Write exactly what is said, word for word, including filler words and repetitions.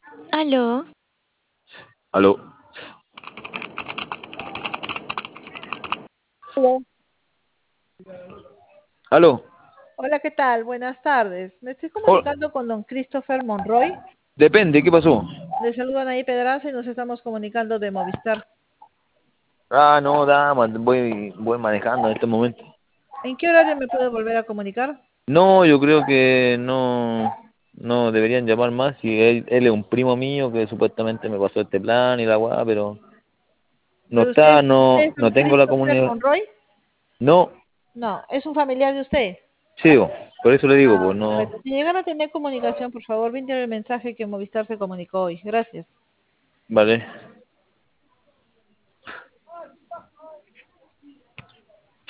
Aló. Aló. Hola, Aló. Hola, ¿qué tal? Buenas tardes. Me estoy Oh, comunicando con don Christopher Monroy. depende, ¿qué pasó? Le saludan ahí Pedraza y nos estamos comunicando de Movistar. Ah, no, dama, voy, voy manejando en este momento. ¿En qué horario me puedo volver a comunicar? No, yo creo que no, no deberían llamar más si él, él es un primo mío que supuestamente me pasó este plan y la weá, pero no ¿Pero usted, está, usted no, es no don tengo la Christopher comunidad. Monroy? No, No, es un familiar de usted. sí, bo, por eso le digo, Ah, pues no, perfecto. Si llegan a tener comunicación, por favor, brinde el mensaje que Movistar se comunicó hoy. Gracias. vale.